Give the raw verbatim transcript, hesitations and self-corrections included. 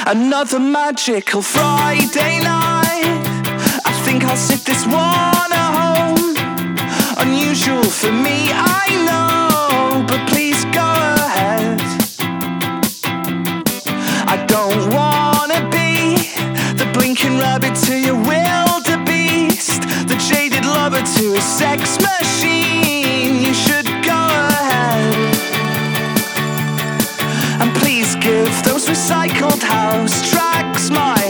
Another magical Friday night. I think I'll sit this one at home. Unusual for me, I know, but please go ahead. I don't wanna be the blinking rabbit to your wildebeest, the jaded lover to a sex machine. You should go ahead. And please give those recycled house tracks my